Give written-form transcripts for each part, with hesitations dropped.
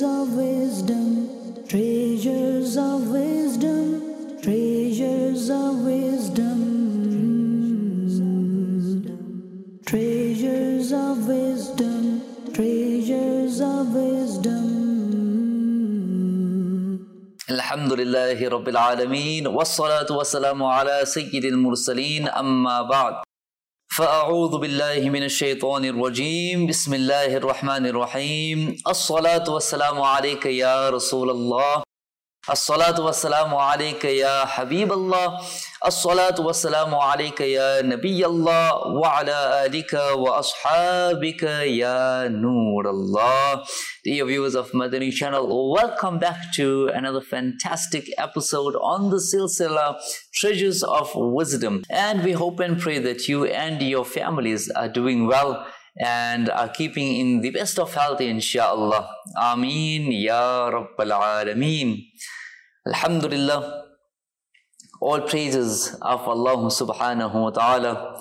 of wisdom, treasures of wisdom, treasures of wisdom, treasures of wisdom, treasures of wisdom. Alhamdulillahi Rabbil Alameen, wassalatu wassalamu ala Sayyidil Mursaleen, amma ba'd. فأعوذ بالله من الشيطان الرجيم بسم الله الرحمن الرحيم الصلاة والسلام عليك يا رسول الله الصلاة والسلام عليك يا حبيب الله الصلاة والسلام عليك يا نبي الله وعلى آلك وأصحابك يا نور الله. Dear viewers of Madani channel, welcome back to another fantastic episode on the Silsila Treasures of Wisdom, and we hope and pray that you and your families are doing well and are keeping in the best of health, inshallah. Ameen ya Rabbal Alameen. Alhamdulillah, all praises of Allah subhanahu wa ta'ala,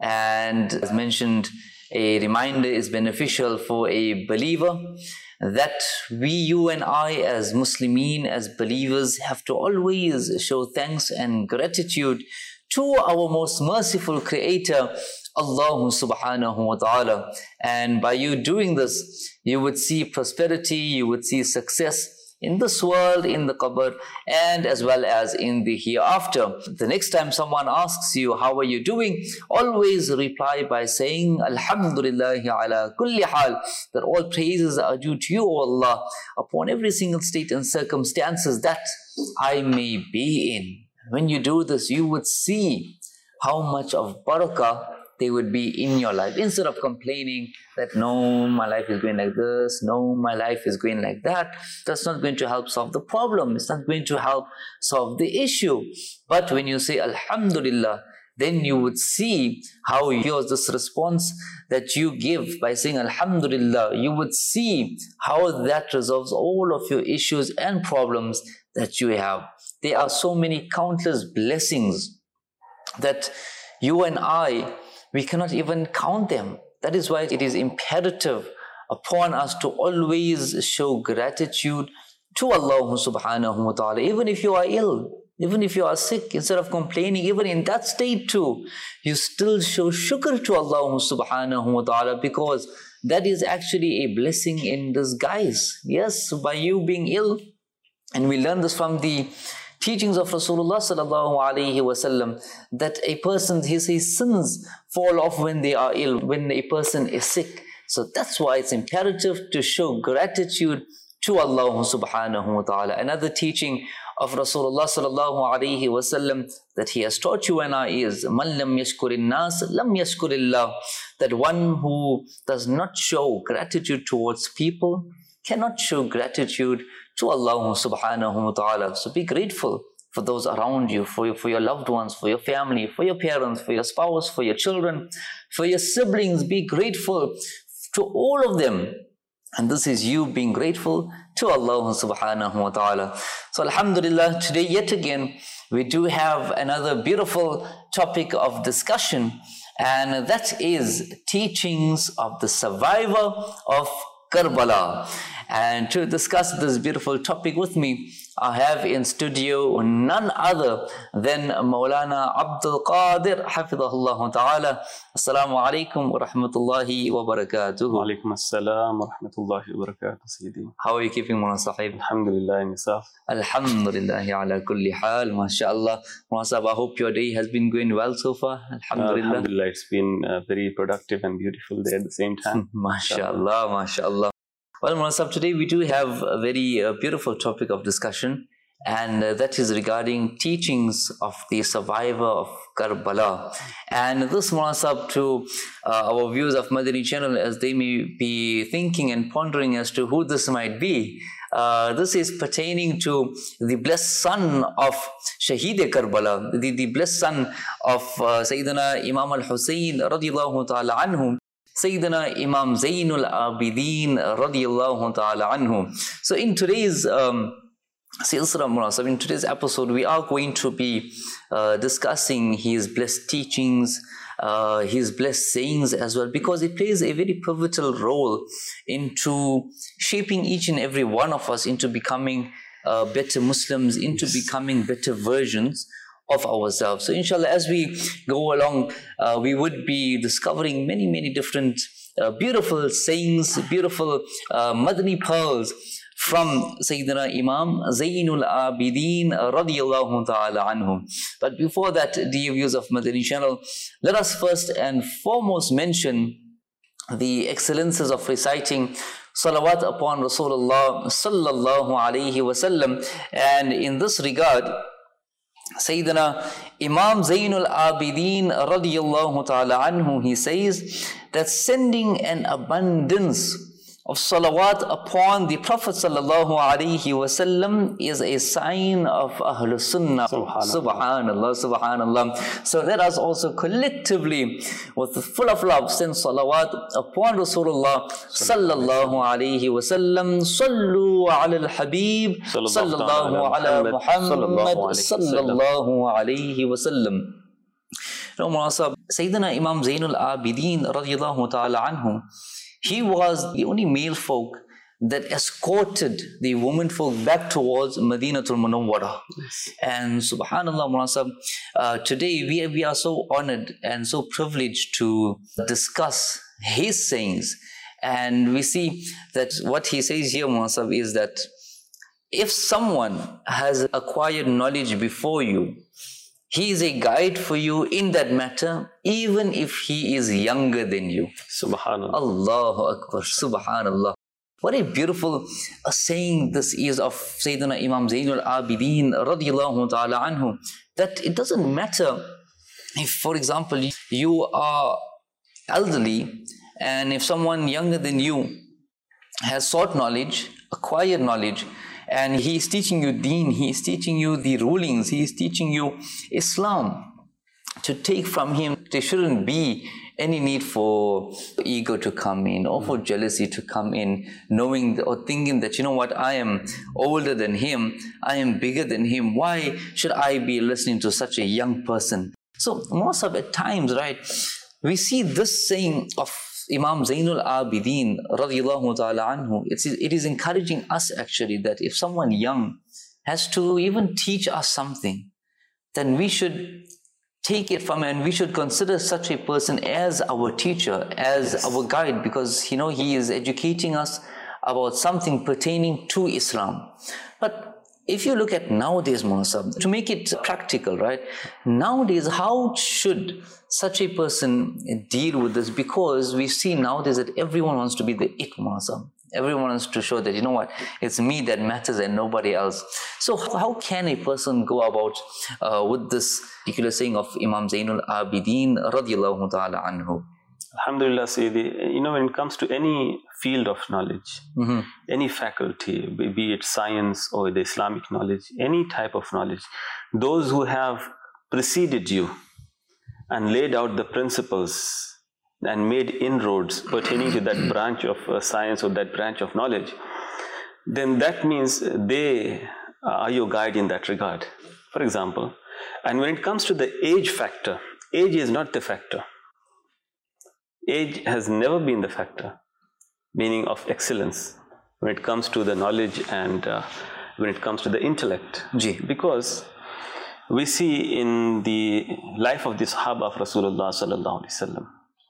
and as mentioned, a reminder is beneficial for a believer that we, you and I as Muslimin, as believers, have to always show thanks and gratitude to our most merciful Creator, Allah subhanahu wa ta'ala. And by you doing this, you would see prosperity, you would see success in this world, in the qabr, and as well as in the hereafter. The next time someone asks you, how are you doing? Always reply by saying, Alhamdulillahi ala kulli hal, that all praises are due to you, O Allah, upon every single state and circumstances that I may be in. When you do this, you would see how much of barakah they would be in your life. Instead of complaining that, no, my life is going like this, no, my life is going like that, that's not going to help solve the problem. It's not going to help solve the issue. But when you say Alhamdulillah, then you would see how yours, this response that you give by saying Alhamdulillah, you would see how that resolves all of your issues and problems that you have. There are so many countless blessings that you and I, we cannot even count them. That is why it is imperative upon us to always show gratitude to Allah subhanahu wa ta'ala. Even if you are ill, even if you are sick, instead of complaining, even in that state too, you still show shukr to Allah subhanahu wa ta'ala, because that is actually a blessing in disguise. Yes, by you being ill, and we learn this from the teachings of Rasulullah sallallahu alaihi wasallam, that a person, his sins fall off when they are ill, when a person is sick. So that's why it's imperative to show gratitude to Allah subhanahu wa ta'ala. Another teaching of Rasulullah sallallahu alaihi wasallam that he has taught you and I is, Man lam yashkurin nas, lam yashkurillah, that one who does not show gratitude towards people cannot show gratitude to Allah subhanahu wa ta'ala. So be grateful for those around you, for your loved ones, for your family, for your parents, for your spouse, for your children, for your siblings. Be grateful to all of them. And this is you being grateful to Allah subhanahu wa ta'ala. So alhamdulillah, today yet again, we do have another beautiful topic of discussion, and that is teachings of the survivor of Karbala. And to discuss this beautiful topic with me, I have in studio none other than Maulana Abdul Qadir Hafidhahullah Ta'ala. Assalamu alaikum wa rahmatullahi wa barakatuh. Wa alaikum assalam wa rahmatullahi wa barakatuh, Sayyidi. How are you keeping, Maulana Sahib? Alhamdulillah, and yourself? Alhamdulillah ala kulli hal, mashallah. Maulana Sahib, I hope your day has been going well so far. Alhamdulillah. Alhamdulillah, it's been a very productive and beautiful day at the same time. Mashallah, mashallah. Well, Maulana Sahib, today we do have a very beautiful topic of discussion, and that is regarding teachings of the survivor of Karbala. And this, Maulana Sahib, to our viewers of Madani channel, as they may be thinking and pondering as to who this might be, this is pertaining to the blessed son of Shaheed Karbala, the blessed son of Sayyidina Imam al-Hussein radiyallahu ta'ala anhu, Sayyidina Imam Zainul Abidin radiyallahu ta'ala anhu. So in today's Silsila, in today's episode, we are going to be discussing his blessed teachings, his blessed sayings as well, because it plays a very pivotal role into shaping each and every one of us into becoming better Muslims, into becoming better versions of ourselves. So inshallah, as we go along, we would be discovering many different beautiful sayings, beautiful Madani pearls from Sayyidina Imam Zainul Abidin radiyallahu ta'ala anhum. But before that, dear viewers of Madani channel, let us first and foremost mention the excellences of reciting salawat upon Rasulullah sallallahu alayhi wasallam. And in this regard, Sayyidina Imam Zainul Abidin radiyallahu ta'ala anhu, he says that sending an abundance of salawat upon the Prophet sallallahu alaihi wasallam is a sign of Ahlul Sunnah. Subhanallah, subhanallah. So let us also collectively, with the full of love, send salawat upon Rasulullah sallallahu alaihi wasallam. Sallu ala al-Habib sallallahu ala Muhammad sallallahu alaihi wasallam. Sayyidina Imam Zainul Abidin radiyallahu ta'ala anhu, he was the only male folk that escorted the women folk back towards Madinatul Munawwara. And subhanallah, today we are so honored and so privileged to discuss his sayings. And we see that what he says here, is that if someone has acquired knowledge before you, he is a guide for you in that matter, even if he is younger than you. Subhanallah. Allahu Akbar. Subhanallah. What a beautiful saying this is of Sayyidina Imam Zainul Abidin radiyallahu ta'ala anhu, that it doesn't matter if, for example, you are elderly and if someone younger than you has sought knowledge, acquired knowledge, and he is teaching you deen, he is teaching you the rulings, he is teaching you Islam. To take from him, there shouldn't be any need for ego to come in or for jealousy to come in, knowing or thinking that, you know what, I am older than him, I am bigger than him, why should I be listening to such a young person? So most of the times, right, we see this saying of Imam Zainul Abidin radiyallahu ta'ala anhu, it is encouraging us actually that if someone young has to even teach us something, then we should take it from him and we should consider such a person as our teacher, as our guide, because he is educating us about something pertaining to Islam. But if you look at nowadays, Munasab, to make it practical, right? Nowadays, how should such a person deal with this? Because we see nowadays that everyone wants to be the it, Munasab. Everyone wants to show that, you know what, it's me that matters and nobody else. So how can a person go about with this particular saying of Imam Zainul Abidin radiyallahu ta'ala anhu? Alhamdulillah, Sayyidi, when it comes to any field of knowledge, any faculty, be it science or the Islamic knowledge, any type of knowledge, those who have preceded you and laid out the principles and made inroads pertaining to that branch of science or that branch of knowledge, then that means they are your guide in that regard. For example, and when it comes to the age factor, age is not the factor. Age has never been the factor, meaning of excellence, when it comes to the knowledge and when it comes to the intellect. Because we see in the life of the Sahaba of Rasulullah sallallahu alaihi wasallam,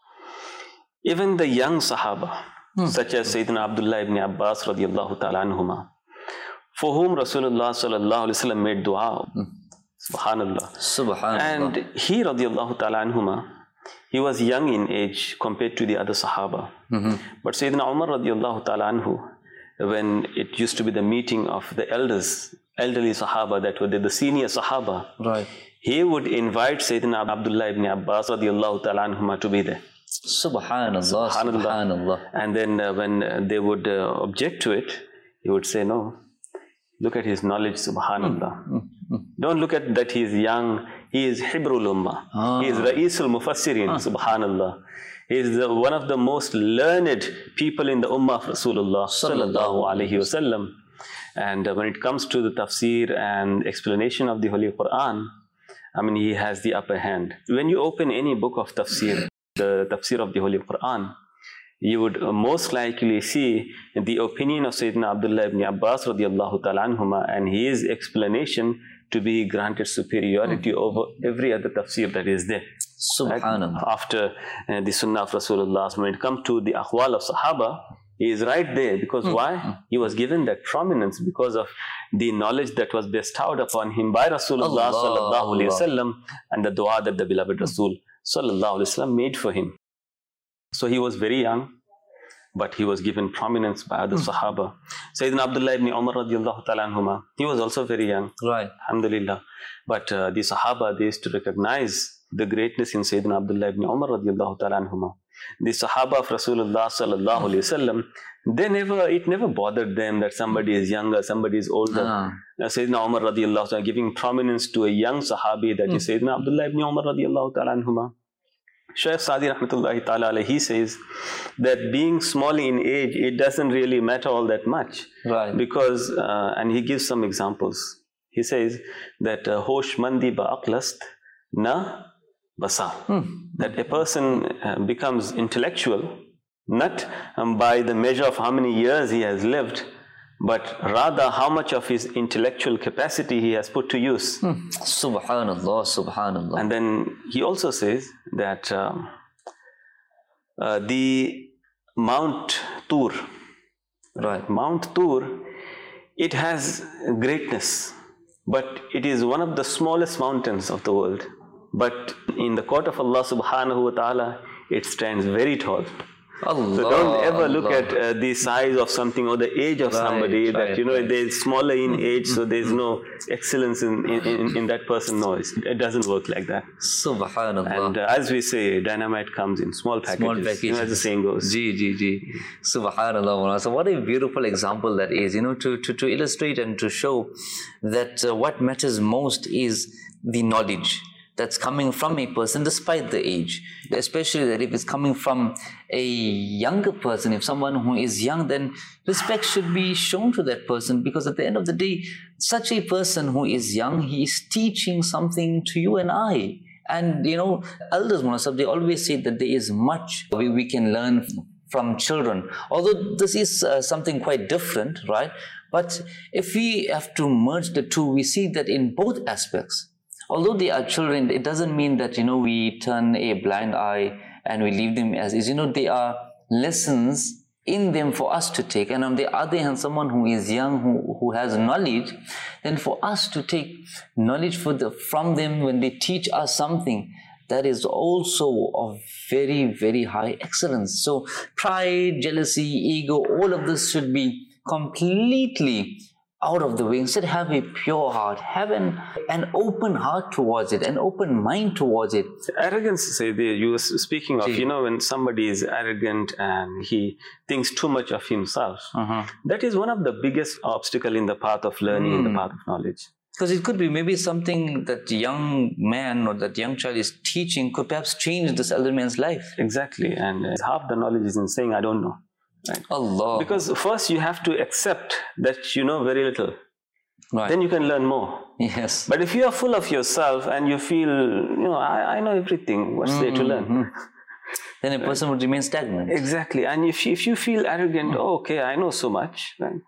even the young Sahaba, such as Sayyidina Abdullah ibn Abbas radiyallahu ta'ala anhuma, for whom Rasulullah sallallahu alaihi wasallam made dua. Subhanallah. Subhanallah. And he radiyallahu ta'ala anhuma, he was young in age compared to the other Sahaba. But Sayyidina Umar radiyallahu ta'ala anhu, when it used to be the meeting of the elderly Sahaba, that were the senior Sahaba, right, he would invite Sayyidina Abdullah ibn Abbas radiyallahu ta'ala anhuma to be there. Subhanallah, Subhanallah. And then when they would object to it, he would say, no, look at his knowledge, Subhanallah. Don't look at that he is young. He is Hibrul Ummah. He is Ra'isul Mufassirin, Subhanallah. He is one of the most learned people in the Ummah of Rasulullah sallallahu alaihi wasallam. And when it comes to the tafsir and explanation of the Holy Quran, he has the upper hand. When you open any book of tafsir, the tafsir of the Holy Quran, you would most likely see the opinion of Sayyidina Abdullah ibn Abbas radiallahu ta'ala anhuma and his explanation to be granted superiority over every other tafsir that is there. Subhanallah. Right? After the Sunnah of Rasulullah, when it comes to the Ahwal of Sahaba, he is right there. Because why? He was given that prominence because of the knowledge that was bestowed upon him by Rasulullah sallallahu alaihi wasallam and the dua that the beloved Rasul sallallahu alaihi wasallam made for him. So he was very young, but he was given prominence by other Sahaba. Sayyidina Abdullah ibn Umar radiallahu ta'ala anhuma, he was also very young. Right. Alhamdulillah. But the Sahaba, they used to recognize the greatness in Sayyidina Abdullah ibn Umar radiallahu ta'ala anhuma. The Sahaba of Rasulullah sallallahu alayhi wasallam, it never bothered them that somebody is younger, somebody is older. Sayyidina Umar radiallahu ta'ala giving prominence to a young Sahabi, that is Sayyidina Abdullah ibn Umar radiallahu ta'ala anhuma. Shaykh Sadi rahmatullahi ta'ala alayhi, he says that being small in age, it doesn't really matter all that much. Right. Because, and he gives some examples. He says that hosh mandi ba aqlast na basar. That a person becomes intellectual, not by the measure of how many years he has lived, but rather how much of his intellectual capacity he has put to use. Subhanallah, subhanallah. And then he also says that the Mount Tur, Right. Mount Tur, it has greatness, but it is one of the smallest mountains of the world. But in the court of Allah subhanahu wa ta'ala, it stands very tall. Allah, So don't ever look Allah. at the size of something or the age of somebody, that they're smaller in age, so there's no excellence in that person. No, it doesn't work like that. Subhanallah. And as we say, dynamite comes in small packages, as the saying goes. Ji. Subhanallah. So what a beautiful example that is, to illustrate and to show that what matters most is the knowledge that's coming from a person despite the age. Especially that if it's coming from a younger person, if someone who is young, then respect should be shown to that person, because at the end of the day, such a person who is young, he is teaching something to you and I. And elders, Munasab, they always say that there is much we can learn from children. Although this is something quite different, right? But if we have to merge the two, we see that in both aspects, although they are children, it doesn't mean that, we turn a blind eye and we leave them as is. They are lessons in them for us to take. And on the other hand, someone who is young, who has knowledge, then for us to take knowledge from them when they teach us something, that is also of very, very high excellence. So pride, jealousy, ego, all of this should be completely out of the way. Instead, have a pure heart, have an open heart towards it, an open mind towards it. Arrogance, you were speaking of, when somebody is arrogant and he thinks too much of himself, that is one of the biggest obstacle in the path of learning, in the path of knowledge. Because it could be maybe something that the young man or that young child is teaching could perhaps change this elder man's life. Exactly, and half the knowledge is in saying, I don't know. Right? Allah. Because first you have to accept that you know very little. Right. Then you can learn more. Yes. But if you are full of yourself and you feel, I know everything, what's there to learn? Then a person would remain stagnant. Exactly. And if you feel arrogant, okay, I know so much, then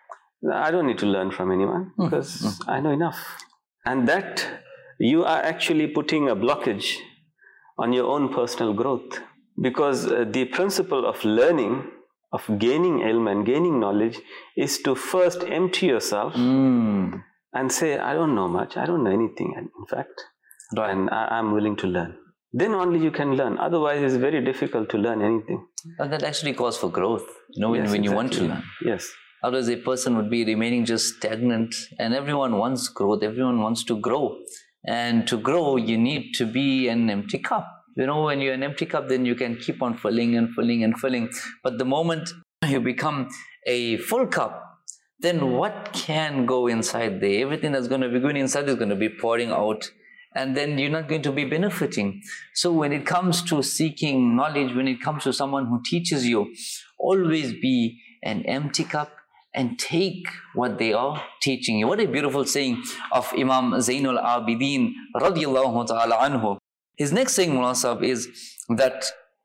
I don't need to learn from anyone because I know enough. And that you are actually putting a blockage on your own personal growth. Because the principle of learning, of gaining ilm and gaining knowledge, is to first empty yourself and say, I don't know much, I don't know anything, in fact, and I'm willing to learn. Then only you can learn. Otherwise, it's very difficult to learn anything. And that actually calls for growth, when you want to learn. Yes. Otherwise, a person would be remaining just stagnant, and everyone wants growth, everyone wants to grow. And to grow, you need to be an empty cup. When you're an empty cup, then you can keep on filling and filling and filling. But the moment you become a full cup, then what can go inside there? Everything that's going to be going inside is going to be pouring out. And then you're not going to be benefiting. So when it comes to seeking knowledge, when it comes to someone who teaches you, always be an empty cup and take what they are teaching you. What a beautiful saying of Imam Zainul Abidin radiallahu ta'ala anhu. His next saying, Mullah Sahib, is that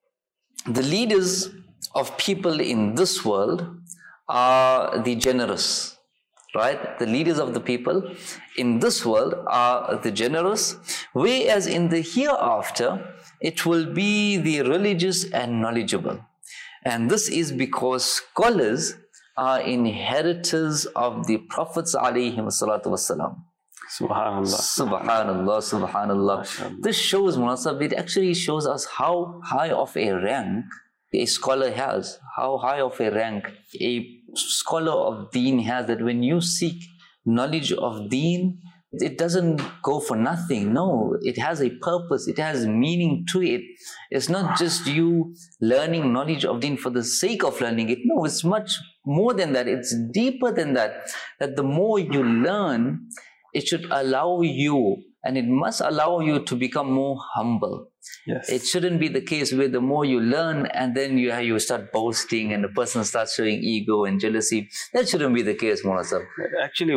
the leaders of people in this world are the generous, right? The leaders of the people in this world are the generous, whereas in the hereafter, it will be the religious and knowledgeable. And this is because scholars are inheritors of the Prophets alayhi salatu wasalam. Subhanallah. Subhanallah, subhanallah. This shows, Mullah Sahib, it actually shows us how high of a rank a scholar has, how high of a rank a scholar of deen has, that when you seek knowledge of deen, it doesn't go for nothing. No, it has a purpose, it has meaning to it. It's not just you learning knowledge of deen for the sake of learning it. No, it's much more than that. It's deeper than that. That the more you learn, it should allow you, and it must allow you to become more humble. Yes. It shouldn't be the case where the more you learn and then you start boasting and the person starts showing ego and jealousy. That shouldn't be the case, Mullah Sahib. Actually,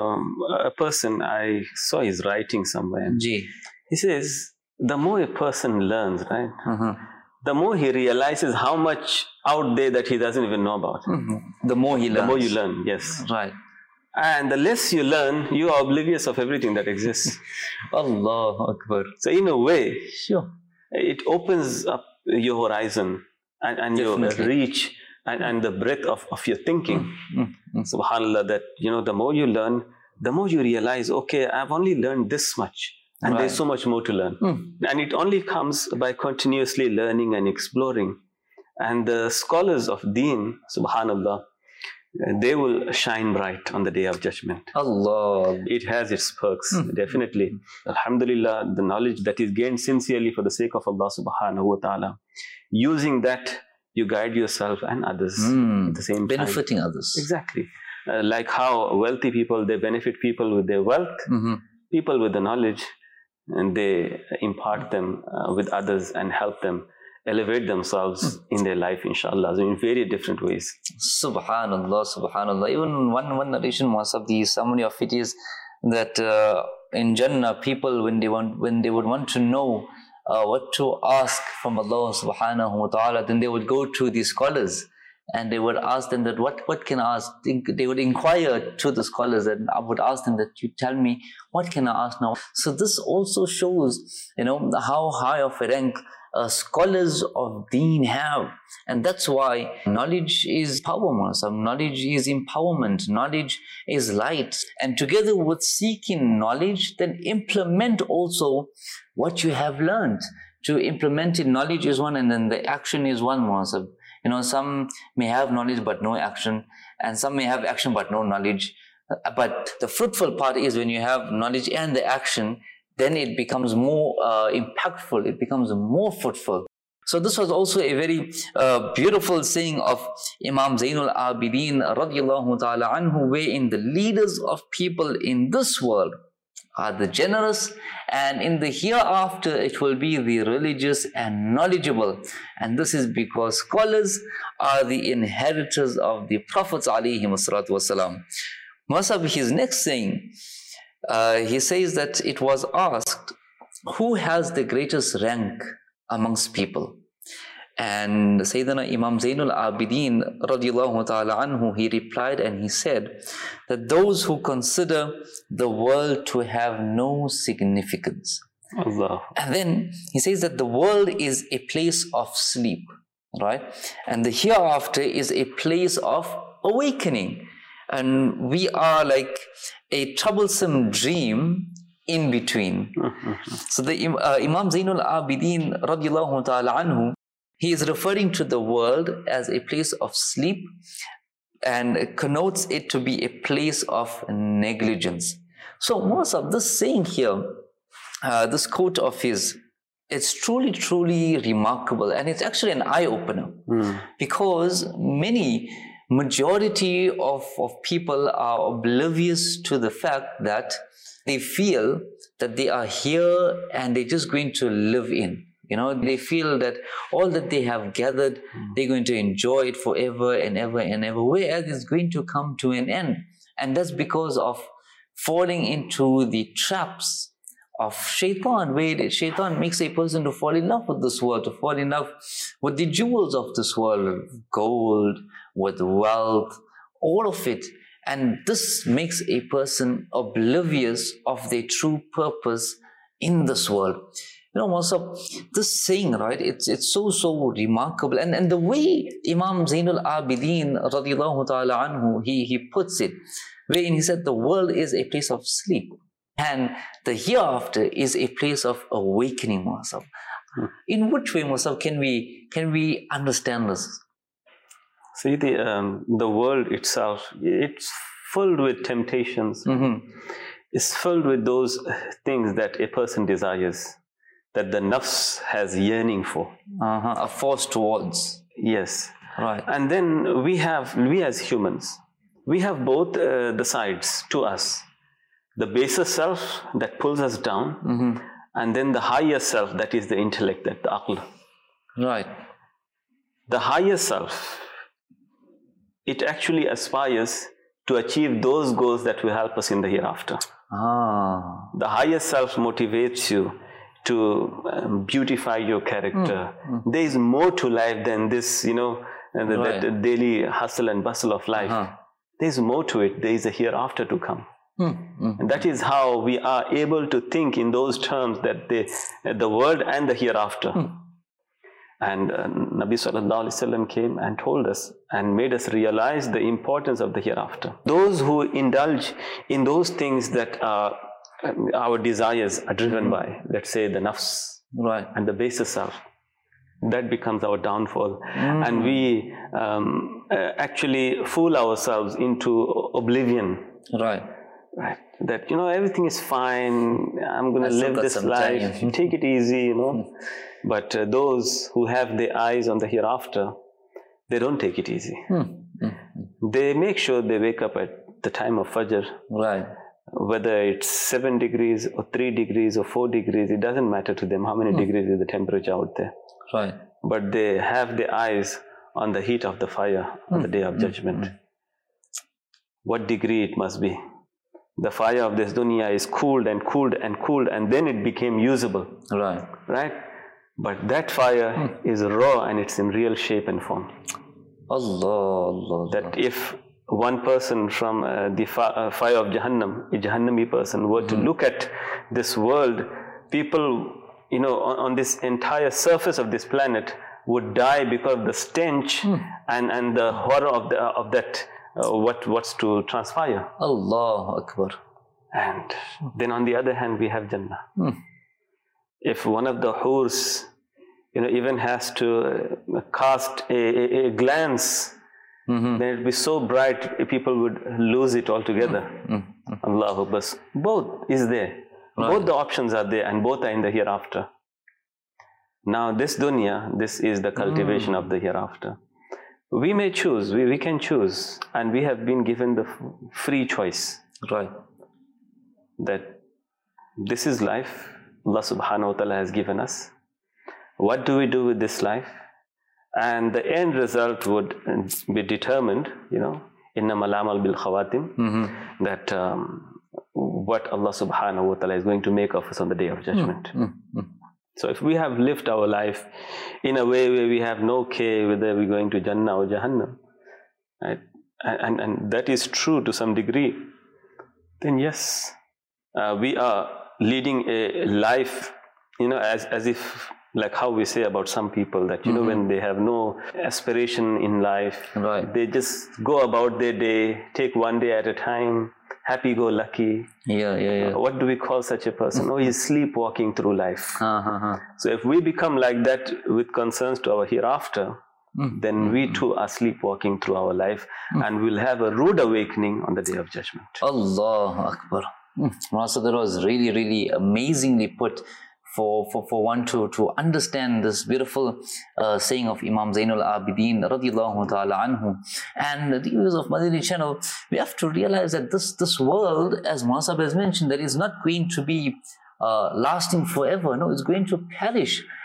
a person, I saw his writing somewhere. Ji. He says, the more a person learns, right, the more he realizes how much out there that he doesn't even know about. The more he learns. The more you learn, yes. Right. And the less you learn, you are oblivious of everything that exists. Allahu Akbar. So in a way, Sure. it opens up your horizon and your reach and the breadth of your thinking. Subhanallah, that, the more you learn, the more you realize, okay, I've only learned this much. And there's so much more to learn. And it only comes by continuously learning and exploring. And the scholars of deen, subhanallah, they will shine bright on the Day of Judgment. Allah. It has its perks, definitely. Alhamdulillah, the knowledge that is gained sincerely for the sake of Allah subhanahu wa ta'ala. Using that, you guide yourself and others at the same time. Benefiting others. Exactly. Like how wealthy people, they benefit people with their wealth, people with the knowledge, and they impart them with others and help them elevate themselves in their life, inshallah, in very different ways. Subhanallah, subhanallah. Even one narration, Masab, the summary of it is that in Jannah, people, when they would want to know what to ask from Allah subhanahu wa ta'ala, then they would go to the scholars and they would ask them that what can I ask? They would inquire to the scholars, and I would ask them that, you tell me, what can I ask now? So this also shows, how high of a rank scholars of deen have. And that's why knowledge is power, knowledge is empowerment, knowledge is light. And together with seeking knowledge, then implement also what you have learned. To implement it, knowledge is one, and then the action is one. Some may have knowledge but no action, and some may have action but no knowledge. But the fruitful part is when you have knowledge and the action, then it becomes more impactful, it becomes more fruitful. So this was also a very beautiful saying of Imam Zainul Abidin radiallahu ta'ala anhu, wherein the leaders of people in this world are the generous, and in the hereafter it will be the religious and knowledgeable. And this is because scholars are the inheritors of the Prophets alayhi salatu wasalam. Masab, his next saying, he says that it was asked, who has the greatest rank amongst people? And Sayyidina Imam Zainul Abidin radiallahu ta'ala anhu, he replied and he said that those who consider the world to have no significance. Allah. And then he says that the world is a place of sleep, right? And the hereafter is a place of awakening. And we are like a troublesome dream in between. So the Imam Zainul Abidin radiallahu ta'ala anhu, he is referring to the world as a place of sleep and connotes it to be a place of negligence. So most of this saying here, this quote of his, it's truly, truly remarkable, and it's actually an eye-opener because majority of people are oblivious to the fact that they feel that they are here and they're just going to live in. They feel that all that they have gathered, they're going to enjoy it forever and ever and ever, whereas it's going to come to an end. And that's because of falling into the traps of shaitan, where shaitan makes a person to fall in love with this world, to fall in love with the jewels of this world, gold, with wealth, all of it. And this makes a person oblivious of their true purpose in this world. Also, this saying, right, it's so remarkable. And the way Imam Zainul Abidin radiallahu ta'ala anhu, he puts it, wherein he said the world is a place of sleep and the hereafter is a place of awakening, Musab. In which way, Musab, can we understand this? See, the world itself, it's filled with temptations. It's filled with those things that a person desires, that the nafs has yearning for. A force towards. Yes. Right. And then we as humans, we have both the sides to us. The baser self that pulls us down, and then the higher self that is the intellect, that the aql. Right. The higher self, it actually aspires to achieve those goals that will help us in the hereafter. The higher self motivates you to beautify your character. There is more to life than this, that daily hustle and bustle of life. There is more to it. There is a hereafter to come. And that is how we are able to think in those terms, that the world and the hereafter. And Nabi Sallallahu Alaihi Wasallam came and told us and made us realize the importance of the hereafter. Those who indulge in those things that our desires are driven by, let's say the nafs, right, and the baser self, that becomes our downfall. And we actually fool ourselves into oblivion. Right. That, everything is fine, I'm going to live this life, take it easy, But those who have their eyes on the hereafter, they don't take it easy. They make sure they wake up at the time of Fajr. Right. Whether it's 7 degrees or 3 degrees or 4 degrees, it doesn't matter to them how many degrees is the temperature out there. Right. But they have their eyes on the heat of the fire on the Day of Judgment. What degree it must be. The fire of this dunya is cooled and cooled and cooled, and then it became usable. Right. Right? But that fire is raw and it's in real shape and form. Allah. That if one person from the fire of Jahannam, a Jahannami person, were to look at this world, people, on this entire surface of this planet would die because of the stench and the horror of that. What's to transpire. Allahu Akbar. And then on the other hand, we have Jannah. If one of the hurs, even has to cast a glance, then it would be so bright, people would lose it altogether. Allahu Akbar. Both is there. Right. Both the options are there, and both are in the hereafter. Now this dunya, this is the cultivation of the hereafter. We may choose, we can choose, and we have been given the free choice. Right. That this is life, Allah subhanahu wa ta'ala has given us. What do we do with this life? And the end result would be determined, innamal amal bil khawatim, that what Allah subhanahu wa ta'ala is going to make of us on the Day of Judgment. So if we have lived our life in a way where we have no care whether we're going to Jannah or Jahannam, right? And that is true to some degree, then yes, we are leading a life, as if, like how we say about some people that, when they have no aspiration in life, right, they just go about their day, take one day at a time, happy-go-lucky. Yeah. What do we call such a person? Oh, he's sleepwalking through life. So if we become like that with concerns to our hereafter, then we too are sleepwalking through our life, and we'll have a rude awakening on the Day of Judgment. Allahu Akbar. So that was really, really amazingly put for one to understand this beautiful saying of Imam Zainul Abidin radiallahu ta'ala anhu. And the viewers of Madani channel, we have to realize that this world, as Musab has mentioned, that is not going to be lasting forever. No, it's going to perish.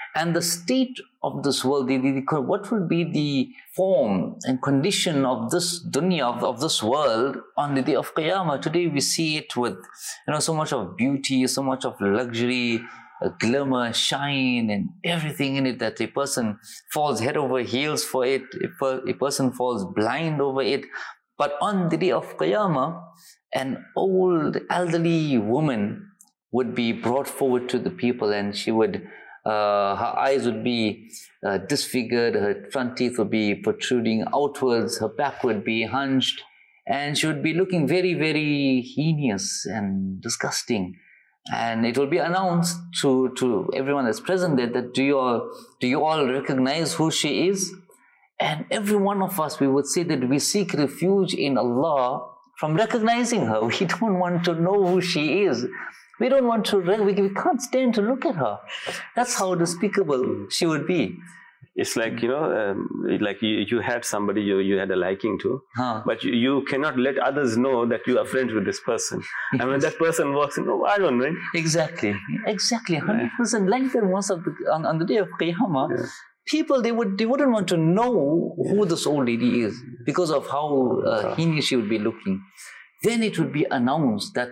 And the state of this world, what will be the form and condition of this dunya, of this world on the day of Qiyamah? Today we see it with, so much of beauty, so much of luxury, a glimmer, shine, and everything in it, that a person falls head over heels for it, a person falls blind over it. But on the day of Qiyamah, an old elderly woman would be brought forward to the people, and she would, her eyes would be disfigured, her front teeth would be protruding outwards, her back would be hunched, and she would be looking very, very heinous and disgusting. And it will be announced to everyone that's present there that do you all recognize who she is? And every one of us, we would say that we seek refuge in Allah from recognizing her. We don't want to know who she is. We don't want to, we can't stand to look at her. That's how despicable she would be. It's like, like you had somebody you had a liking to, but you cannot let others know that you are friends with this person. Yes. And when that person walks in, I don't know. Exactly, 100%. Like that was on the day of Qiyamah, people, they wouldn't want to know who this old lady is because of how heinous she would be looking. Then it would be announced that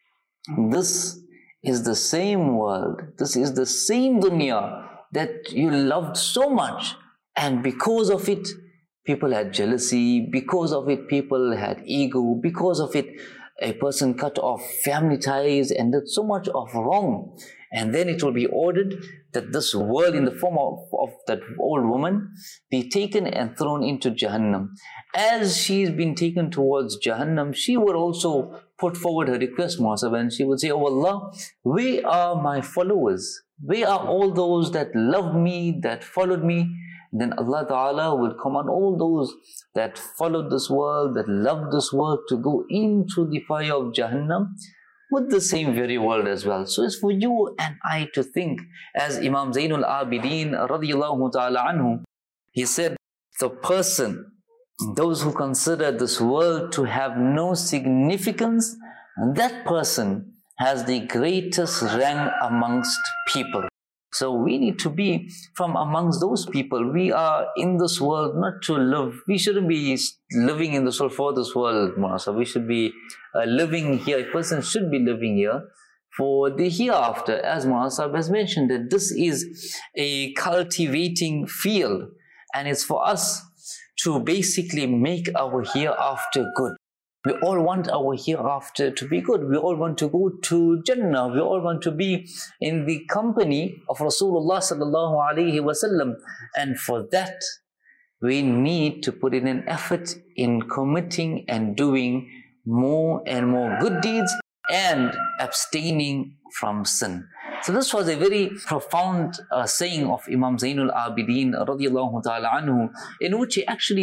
this is the same world, this is the same dunya that you loved so much, and because of it, people had jealousy, because of it, people had ego, because of it, a person cut off family ties and did so much of wrong. And then it will be ordered that this world, in the form of that old woman, be taken and thrown into Jahannam. As she's been taken towards Jahannam, she would also put forward her request, Muhasab, and she would say, "Oh Allah, where are my followers? Where are all those that loved me, that followed me?" Then Allah Ta'ala will command all those that followed this world, that loved this world, to go into the fire of Jahannam with the same very world as well. So it's for you and I to think, as Imam Zainul Abidin radiyallahu ta'ala anhu, he said, the person, those who consider this world to have no significance, that person has the greatest rank amongst people. So we need to be from amongst those people. We are in this world not to live. We shouldn't be living in this world for this world, Munasa. We should be living here. A person should be living here for the hereafter. As Munasa has mentioned, that this is a cultivating field, and it's for us to basically make our hereafter good. We all want our hereafter to be good. We all want to go to Jannah. We all want to be in the company of Rasulullah sallallahu alaihi wasallam. And for that, we need to put in an effort in committing and doing more and more good deeds and abstaining from sin. So this was a very profound saying of Imam Zainul Abidin radiyallahu ta'ala anhu, in which he actually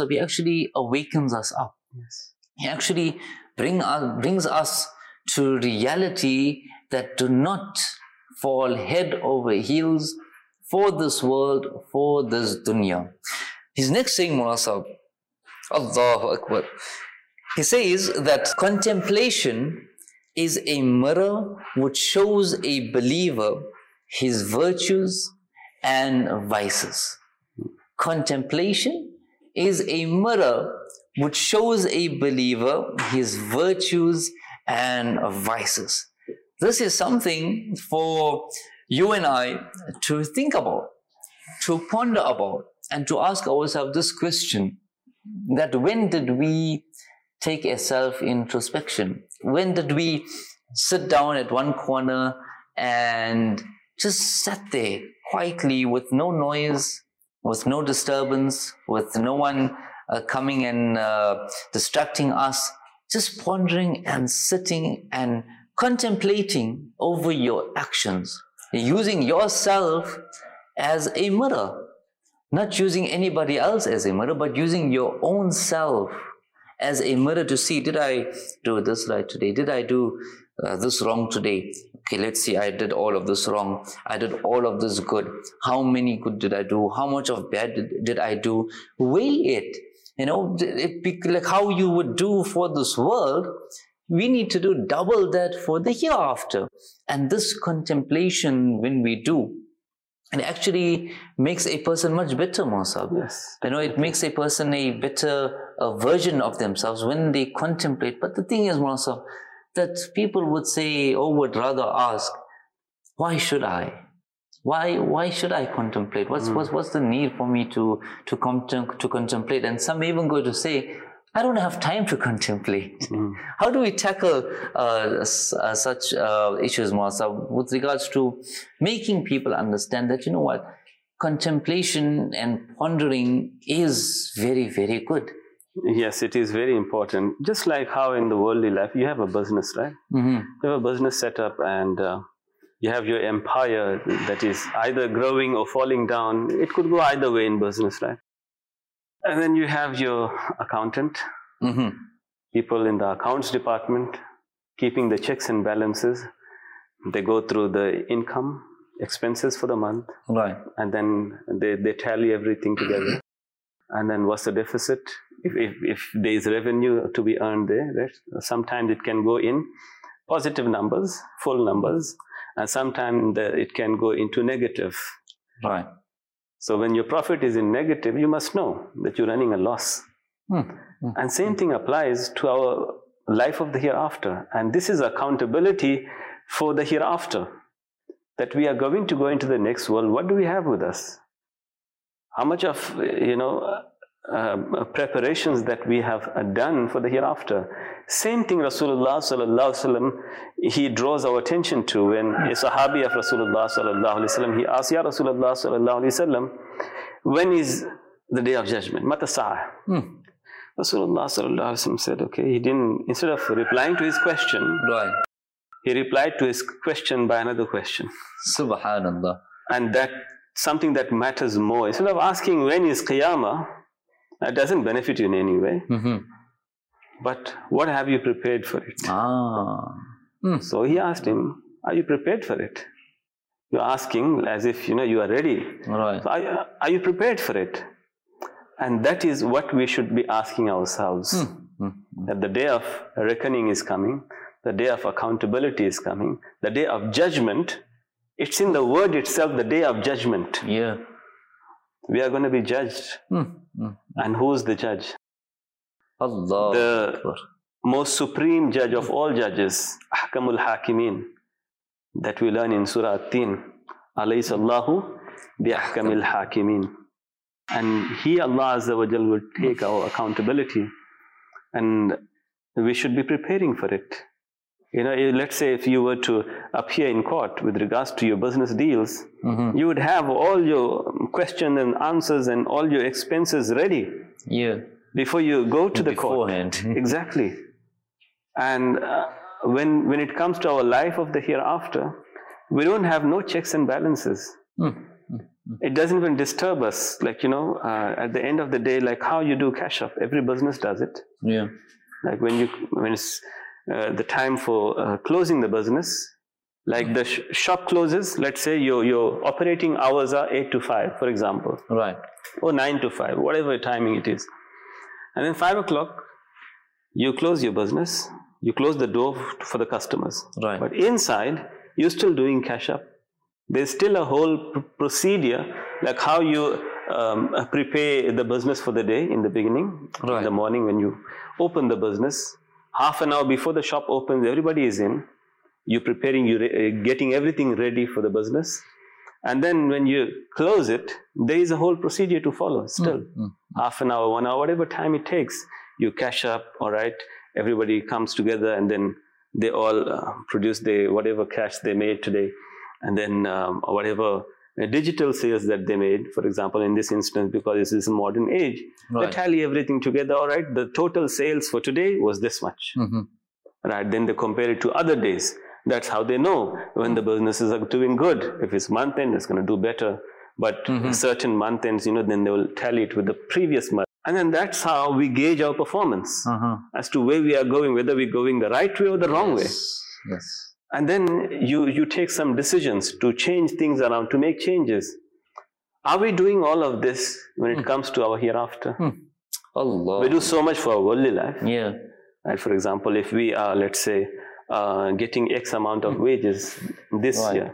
awakens us up. Yes. He actually brings us to reality that do not fall head over heels for this world, for this dunya. His next saying, Murasab, Allahu Akbar. He says that contemplation is a mirror which shows a believer his virtues and vices. Contemplation is a mirror which shows a believer his virtues and vices. This is something for you and I to think about, to ponder about, and to ask ourselves this question, that when did we take a self-introspection? When did we sit down at one corner and just sat there quietly with no noise, with no disturbance, with no one coming and distracting us, just pondering and sitting and contemplating over your actions, using yourself as a mirror, not using anybody else as a mirror, but using your own self as a mirror to see, did I do this right today? Did I do this wrong today? Okay, let's see, I did all of this wrong. I did all of this good. How many good did I do? How much of bad did I do? Weigh it. You know, like how you would do for this world, we need to do double that for the hereafter. And this contemplation, when we do, And actually makes a person much better, Masab. Yes. It makes a person a better version of themselves when they contemplate. But the thing is, Masab, that people would say, or would rather ask, why should I? Why should I contemplate? What's the need for me to contemplate? And some even go to say, I don't have time to contemplate. How do we tackle such issues, Masab, with regards to making people understand that, contemplation and pondering is very, very good. Yes, it is very important. Just like how in the worldly life, you have a business, right? You have a business set up and you have your empire that is either growing or falling down. It could go either way in business, right? And then you have your accountant, people in the accounts department, keeping the checks and balances. They go through the income, expenses for the month. Right. And then they tally everything together. And then what's the deficit? If there is revenue to be earned there, right? Sometimes it can go in positive numbers, full numbers, and sometimes it can go into negative. Right. So when your profit is in negative, you must know that you're running a loss. And same thing applies to our life of the hereafter. And this is accountability for the hereafter. That we are going to go into the next world. What do we have with us? How much of, preparations that we have done for the hereafter? Same thing Rasulullah sallallahu alaihi wasallam, he draws our attention to when a Sahabi of Rasulullah sallallahu alaihi wasallam, he asked, Ya Rasulullah sallallahu alaihi wasallam, when is the day of judgment? Mata sa'ah. Rasulullah sallallahu alaihi wasallam said, okay, he didn't, instead of replying to his question, right, he replied to his question by another question. Subhanallah. And that something that matters more. Instead of asking when is Qiyamah, that doesn't benefit you in any way. But what have you prepared for it? So he asked him, are you prepared for it? You're asking as if you are ready. Right. So are you prepared for it? And that is what we should be asking ourselves. That the day of reckoning is coming, the day of accountability is coming, the day of judgment. It's in the word itself, the day of judgment. Yeah. We are going to be judged. And who's the judge? Allah. The most supreme judge of all judges, Ahkamul Hakimin, that we learn in Surah At-Tin. Alaysa Allahu bi Ahkamil Hakimin. And He, Allah Azza wa Jal, will take our accountability. And we should be preparing for it. Let's say if you were to appear in court with regards to your business deals, you would have all your questions and answers and all your expenses ready. Yeah. Before you go to the beforehand. court. Exactly. And when it comes to our life of the hereafter, we don't have no checks and balances. It doesn't even disturb us. Like, at the end of the day, like how you do cash up. Every business does it. Yeah. Like when it's the time for closing the business, like the shop closes, let's say your operating hours are 8 to 5, for example. Right. Or 9 to 5, whatever timing it is. And then 5 o'clock, you close your business, you close the door for the customers. Right. But inside, you're still doing cash up. There's still a whole procedure, like how you prepare the business for the day in the beginning, in the morning when you open the business. Half an hour before the shop opens, everybody is in. You're preparing, you're getting everything ready for the business. And then when you close it, there is a whole procedure to follow still. Half an hour, 1 hour, whatever time it takes. You cash up, all right. Everybody comes together and then they all produce whatever cash they made today. And then whatever digital sales that they made, for example, in this instance, because this is a modern age, they tally everything together. All right, the total sales for today was this much. Right, then they compare it to other days. That's how they know when the businesses are doing good. If it's month end, it's going to do better. But certain month ends, then they will tally it with the previous month. And then that's how we gauge our performance as to where we are going, whether we're going the right way or the wrong way. Yes. And then you take some decisions to change things around, to make changes. Are we doing all of this when it comes to our hereafter? Allah. We do so much for our worldly life. Yeah. Right? For example, if we are, let's say, getting X amount of wages this year,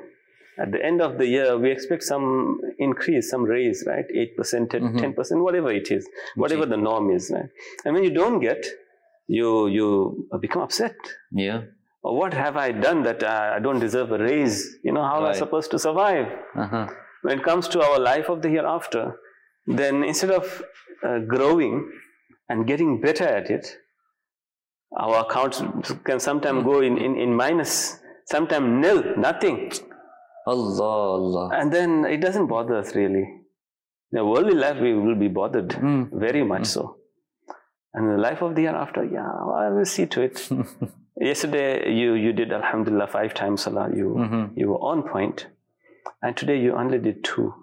At the end of the year, we expect some increase, some raise, right? 8%, 10%, whatever it is, whatever the norm is, right? And when you don't get, you become upset. Yeah. Or what have I done that I don't deserve a raise? You know, how am I supposed to survive? When it comes to our life of the hereafter, then instead of growing and getting better at it, our accounts can sometimes go in minus, sometimes nil, nothing. Allah. And then it doesn't bother us really. In a worldly life, we will be bothered, very much so. And the life of the hereafter, I will see to it. Yesterday, you did Alhamdulillah 5 times Salah. You were on point. And today, you only did 2.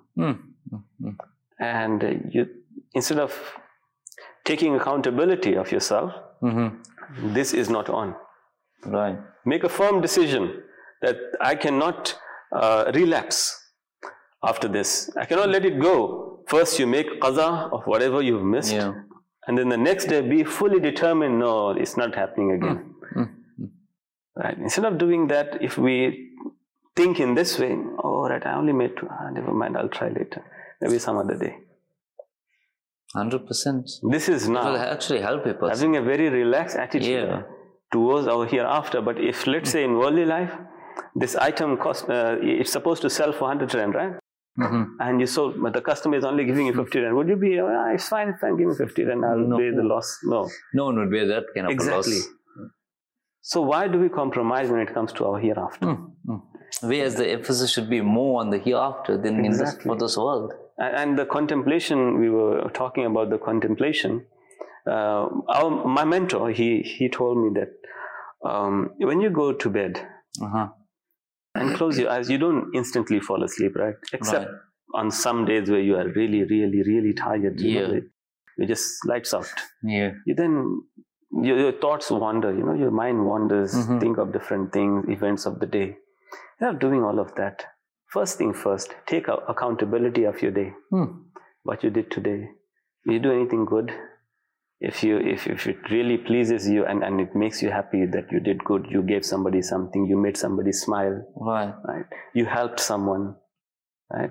And you, instead of taking accountability of yourself, this is not on. Right. Make a firm decision that I cannot relapse after this. I cannot let it go. First, you make qaza of whatever you've missed. Yeah. And then the next day, be fully determined, no, it's not happening again. Right. Instead of doing that, if we think in this way, oh, right, I only made 2. Never mind, I'll try later. Maybe some other day. 100%. This is now It will actually help a person. having a very relaxed attitude towards our hereafter. But if, let's say, in worldly life, this item cost, it's supposed to sell for 100 rand, right? And you sold, but the customer is only giving you 50 rand. Would you be, it's fine, give me 50 rand, I'll pay the loss? No. No one would bear that kind of Exactly. loss. So why do we compromise when it comes to our hereafter? Whereas the emphasis should be more on the hereafter than in this, for this world. And the contemplation, we were talking about the contemplation. My mentor, he told me that when you go to bed and close your eyes, you don't instantly fall asleep, right? Except on some days where you are really, really, really tired. You know, you just lights out. Yeah. You then, your thoughts wander, you know, your mind wanders, think of different things, events of the day. Instead of doing all of that, first thing first, take accountability of your day. What you did today. Did you do anything good? If it really pleases you and it makes you happy that you did good, you gave somebody something, you made somebody smile, right? You helped someone, right?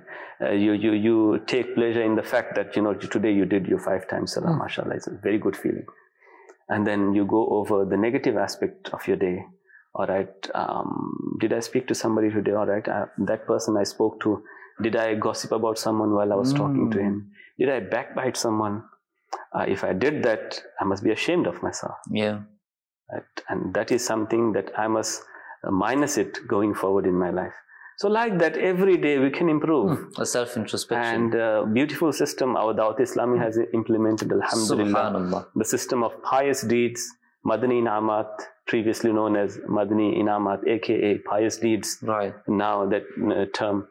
You take pleasure in the fact that, you know, today you did your 5 times Salah, mashallah, it's a very good feeling. And then you go over the negative aspect of your day. All right, did I speak to somebody today? All right, that person I spoke to, did I gossip about someone while I was talking to him? Did I backbite someone? If I did that, I must be ashamed of myself. Yeah. Right? And that is something that I must minus it going forward in my life. So like that, every day we can improve. A self-introspection. And beautiful system our Dawat Islami has implemented, alhamdulillah. The system of pious deeds, Madani Inamat, previously known as Madani Inamat, aka pious deeds. Right. Now that term.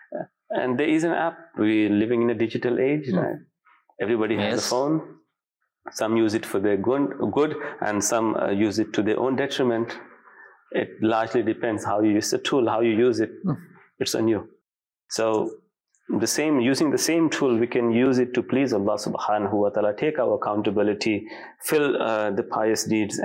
And there is an app. We're living in a digital age, right? Everybody has a phone. Some use it for their good and some use it to their own detriment. It largely depends how you use the tool, how you use it. It's on you. So using the same tool, we can use it to please Allah subhanahu wa ta'ala, take our accountability, fill the pious deeds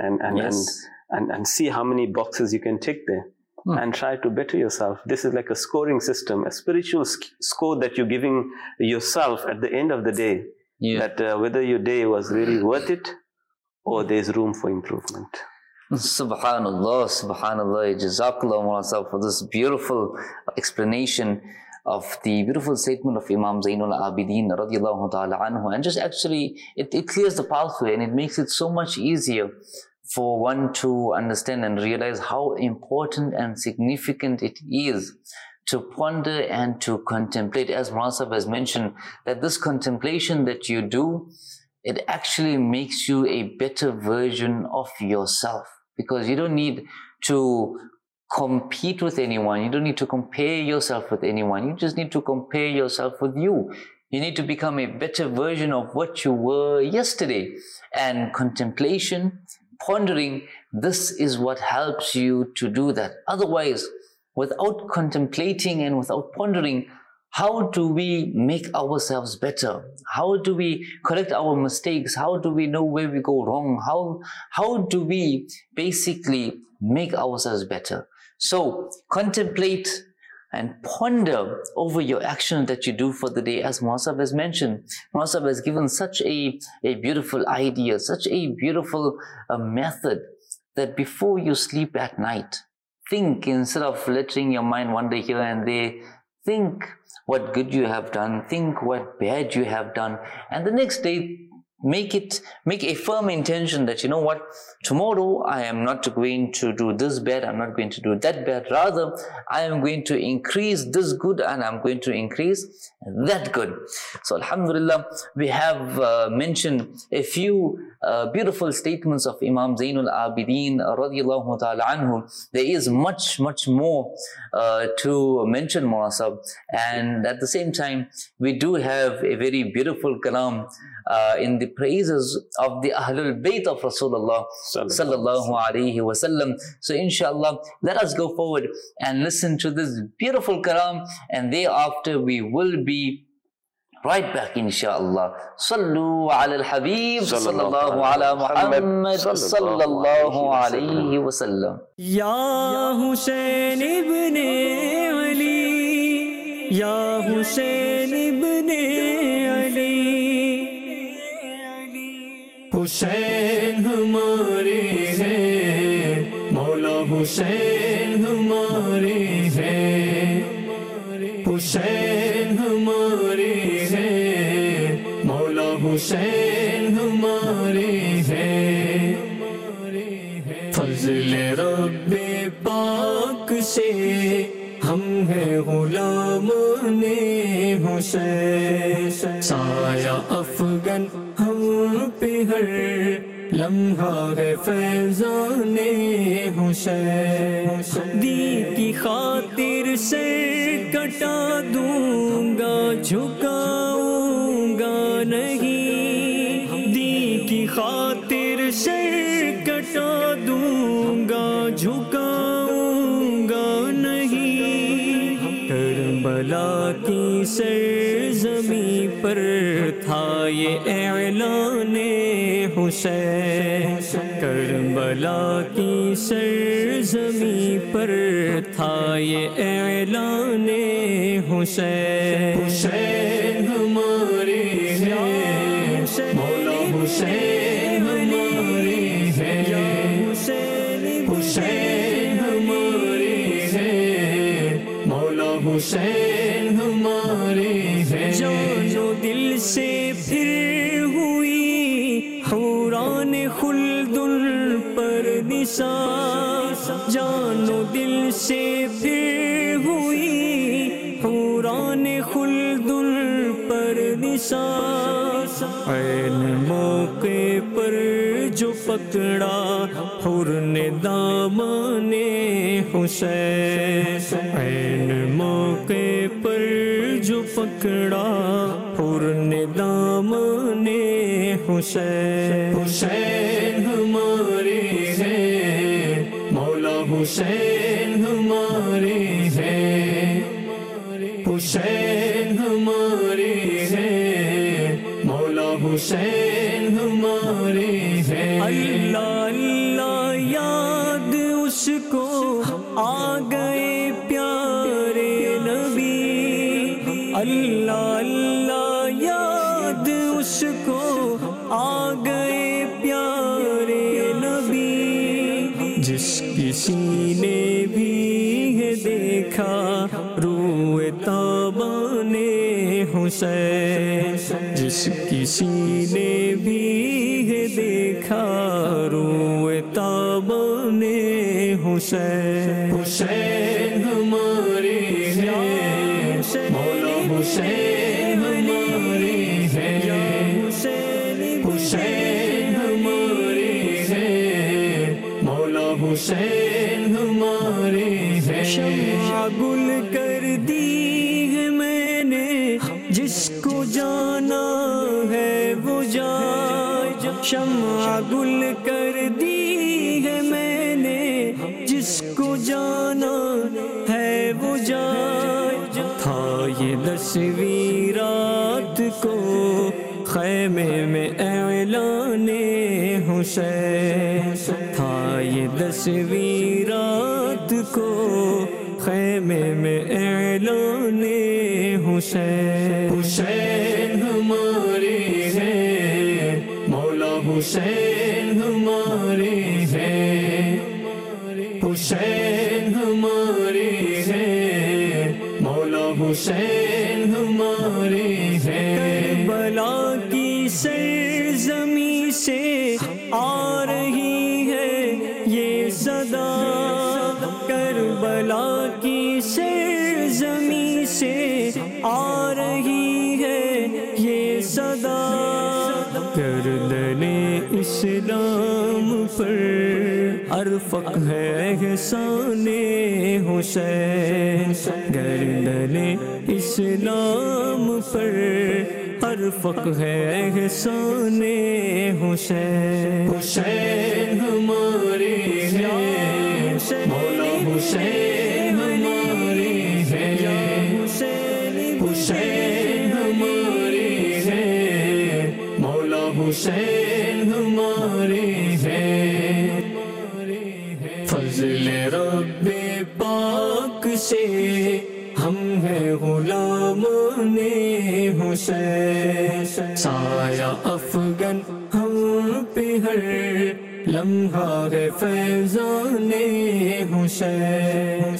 and see how many boxes you can tick there. And try to better yourself. This is like a scoring system, a spiritual score that you're giving yourself at the end of the day. That whether your day was really worth it or there's room for improvement. Subhanallah, subhanallah, jazakallah Mawlana for this beautiful explanation of the beautiful statement of Imam Zainul Abidin radiallahu ta'ala anhu. And just actually, it clears the pathway and it makes it so much easier for one to understand and realize how important and significant it is to ponder and to contemplate. As Mawlana has mentioned, that this contemplation that you do, it actually makes you a better version of yourself. Because you don't need to compete with anyone. You don't need to compare yourself with anyone. You just need to compare yourself with you. You need to become a better version of what you were yesterday. And contemplation, pondering, this is what helps you to do that. Otherwise, without contemplating and without pondering, how do we make ourselves better? How do we correct our mistakes? How do we know where we go wrong? How do we basically make ourselves better? So contemplate and ponder over your actions that you do for the day. As Muhammad has mentioned, Muhammad has given such a beautiful idea, such a beautiful method, that before you sleep at night, think, instead of letting your mind wander here and there, think what good you have done, think what bad you have done, and the next day make a firm intention that, you know what, tomorrow I am not going to do this bad, I'm not going to do that bad, rather I am going to increase this good and I'm going to increase that good. So alhamdulillah, we have mentioned a few beautiful statements of Imam Zainul Abidin radiyallahu ta'ala anhu. There is much more to mention, Mawlana, and at the same time we do have a very beautiful kalam in the praises of the Ahlul Bayt of Rasulullah sallallahu alaihi wasallam. So inshallah, let us go forward and listen to this beautiful kalam, and thereafter we will be right back inshallah. Sallu ala al-Habib sallallahu ala Muhammad sallallahu alaihi wasallam. Ya Hussein ibn Ali, Ya Hussein ibn Ali, حسین ہمارے ہیں مولا حسین ہمارے ہیں حسین ہمارے ہیں مولا حسین ہمارے ہیں فضل رب پاک سے ہم ہیں غلامان حسین سایہ افغن ہم پہ ہر لمحہ ہے فیضان حسین دی کی خاطر سر کٹا دوں گا جھکاؤں گا نہیں دی کی خاطر سر کٹا دوں گا جھکاؤں گا نہیں کربلا کی سرزمین پر تھا یہ اعلان حسین کربلا کی سرزمین پر تھا یہ اعلان حسین حسین ہمارے ہیں مولا حسین ہمارے ہیں حسین ہمارے ہیں مولا حسین ہمارے ہیں جان و دل سے پھر ہوئی حوران خلد پر نثار جان و دل سے پھر ہوئی حوران خلد پر نثار عین موقع پر جو پکڑا حر نے دامان حسین عین موقع پر جو پکڑا حر نے دامان حسین حسین ہمارے ہیں مولا حسین ہمارے ہیں حسین ہمارے ہیں مولا حسین ہمارے ہیں اللہ اللہ یاد اس کو آ گئے پیارے نبی اللہ اللہ یاد اس کو آ گئے پیارے نبی جس کسی نے بھی ہے دیکھا روئے تابان حسین جس کسی نے بھی ہے دیکھا روئے تابان حسین حسین ہمارے ہیں مولا حسین ہمارے ہیں حسین ہمارے ہیں مولا حسین ہمارے ہیں شمع گل کر دی ہے میں نے جس کو جانا ہے وہ جائے شمع گل کر دی ہے میں نے جس کو جانا ہے وہ جائے تھا یہ 10ویں رات کو خیمے میں اعلان حسین تھا یہ 10ویں رات کو खैमे में ऐलाने हुसैन। हुसैन हमारे हैं, मौला हुसैन हमारे हैं। हुसैन हमारे हैं, मौला हुसैन हमारे हैं। करबला की सरज़मी से आ रही है ये सदा, करबला की सरज़मी से आ रही है ये सदा। गर्दने इस्लाम पर अरफ़क़ है एहसाने हुसैन। गर्दने इस्लाम पर अरफ़क़ है एहसाने हुसैन। हुसैन हमारे हैं, मौला हुसैन हमारे हैं। हुसैन हमारे हैं, मौला हुसैन हमारे हैं। फज़्ल रब्बे पाक से हम हैं ग़ुलामाने हुसैन। साया अफ़ग़न हम पे हर लम्हा है फैज़ाने हुसैन।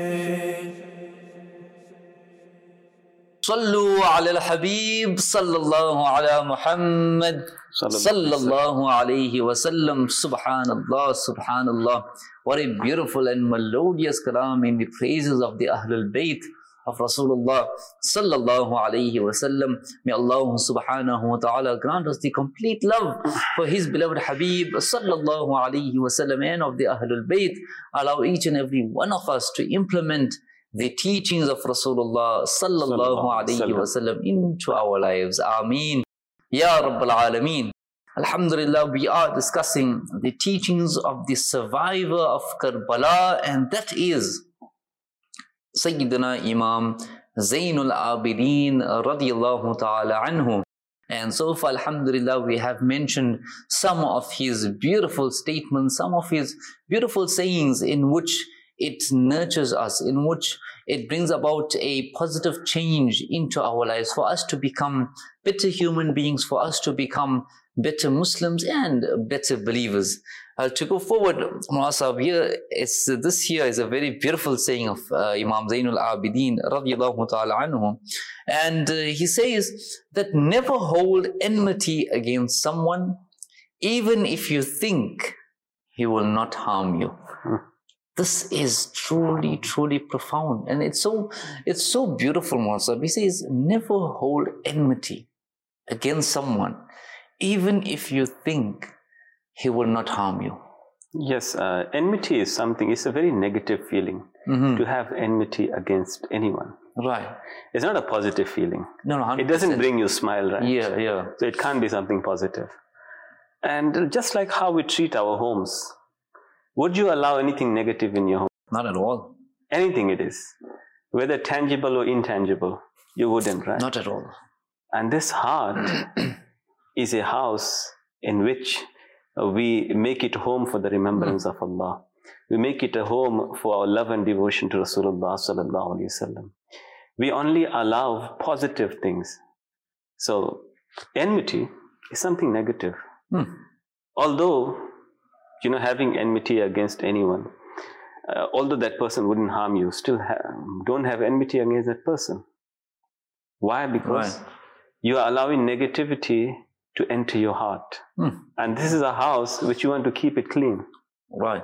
सल्लु अलल हबीब सल्लल्लाहु अला Muhammad sallallahu alayhi wasallam. Subhanallah, subhanallah. What a beautiful and melodious kalam in the praises of the Ahlul Bayt of Rasulullah sallallahu alayhi wasallam. May Allah subhanahu wa ta'ala grant us the complete love for his beloved Habib sallallahu alayhi wasallam and of the Ahlul Bayt. Allow each and every one of us to implement the teachings of Rasulullah sallallahu alayhi wasallam into our lives. Ameen. Ya Rabbal Alameen. Alhamdulillah, we are discussing the teachings of the survivor of Karbala, and that is Sayyidina Imam Zainul Abidin radiyallahu ta'ala anhu. And so far, alhamdulillah, we have mentioned some of his beautiful statements, some of his beautiful sayings in which it nurtures us, in which it brings about a positive change into our lives, for us to become better human beings, for us to become better Muslims and better believers. To go forward, Muasab, this here is a very beautiful saying of Imam Zainul Abidin radiyallahu ta'ala anhu. And he says that never hold enmity against someone, even if you think he will not harm you. This is truly, truly profound, and it's so beautiful, Muasab. He says, never hold enmity against someone, even if you think he will not harm you. Yes, enmity is something, it's a very negative feeling to have enmity against anyone. Right. It's not a positive feeling. No, 100%. It doesn't bring you smile, right? Yeah. So it can't be something positive. And just like how we treat our homes, would you allow anything negative in your home? Not at all. Anything it is, whether tangible or intangible, you wouldn't, right? Not at all. And this heart is a house in which we make it home for the remembrance of Allah. We make it a home for our love and devotion to Rasulullah sallallahu alaihi wasallam. We only allow positive things. So enmity is something negative. Although, having enmity against anyone, although that person wouldn't harm you, still don't have enmity against that person. Why? Because you are allowing negativity to enter your heart. And this is a house which you want to keep it clean. Right.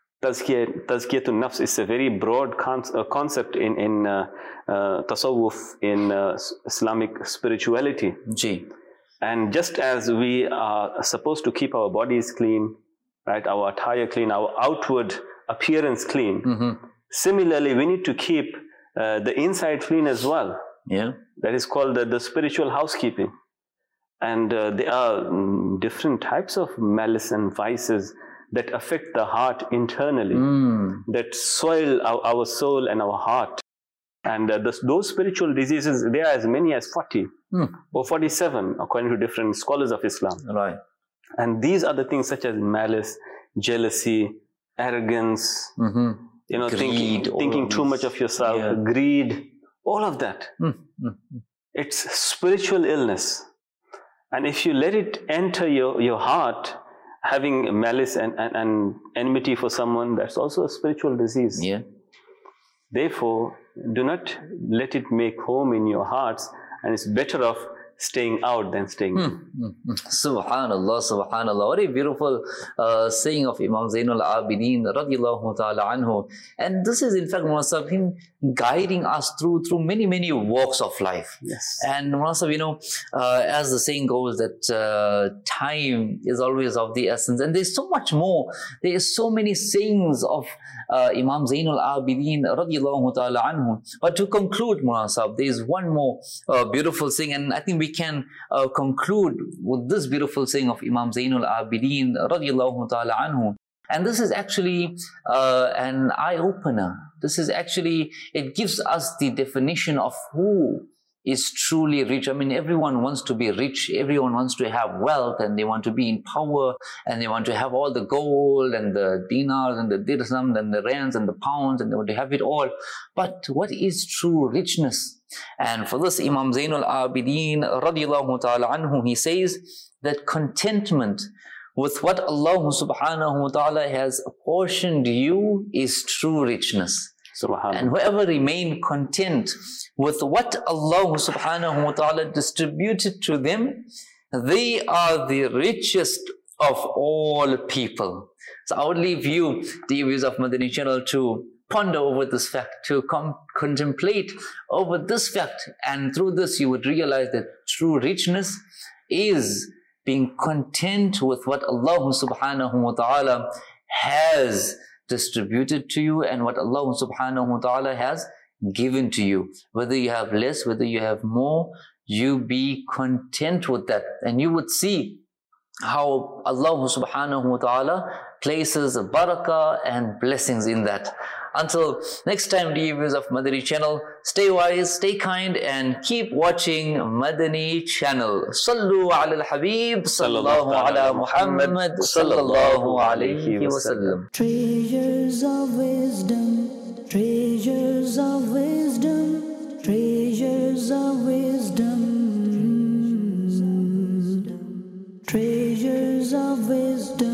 Tazkiyatun nafs is a very broad concept in tasawwuf, in Islamic spirituality. Gee. And just as we are supposed to keep our bodies clean, right, our attire clean, our outward appearance clean, similarly we need to keep the inside clean as well. Yeah. That is called the spiritual housekeeping. And there are different types of malice and vices that affect the heart internally, that soil our soul and our heart. And those spiritual diseases, there are as many as 40 or 47 according to different scholars of Islam. Right. And these are the things such as malice, jealousy, arrogance, thinking too much of yourself, greed, all of that. It's spiritual illness. And if you let it enter your heart, having malice and enmity for someone, that's also a spiritual disease. Yeah. Therefore, do not let it make home in your hearts, and it's better off staying out than staying in. Subhanallah, subhanallah. What a beautiful saying of Imam Zainul Abidin radiallahu ta'ala anhu. And this is in fact, Munasab, him guiding us through many walks of life. Yes. And Munasab, as the saying goes, that time is always of the essence. And there's so much more. There is so many sayings of Imam Zainul Abidin radiallahu ta'ala anhu. But to conclude, Munasab, there is one more beautiful saying, and I think we can conclude with this beautiful saying of Imam Zainul Abidin radiallahu ta'ala anhu. And this is actually an eye-opener. This is actually, it gives us the definition of who is truly rich. I mean, everyone wants to be rich, everyone wants to have wealth, and they want to be in power, and they want to have all the gold and the dinars and the dirhams and the rands and the pounds, and they want to have it all. But what is true richness? And for this, Imam Zainul Abidin radiallahu ta'ala anhu, he says that contentment with what Allah subhanahu wa ta'ala has apportioned you is true richness. And whoever remain content with what Allah subhanahu wa ta'ala distributed to them, they are the richest of all people. So I would leave you, the viewers of Madani Channel, to ponder over this fact, to contemplate over this fact, and through this you would realize that true richness is being content with what Allah subhanahu wa ta'ala has distributed to you and what Allah subhanahu wa ta'ala has given to you. Whether you have less, whether you have more, you be content with that. And you would see how Allah subhanahu wa ta'ala places barakah and blessings in that. Until next time, dear viewers of Madani Channel, stay wise, stay kind, and keep watching Madani Channel. Sallu ala al-Habib, sallallahu ala Muhammad, sallallahu alayhi wa sallam. Treasures of wisdom, treasures of wisdom, treasures of wisdom, treasures of wisdom.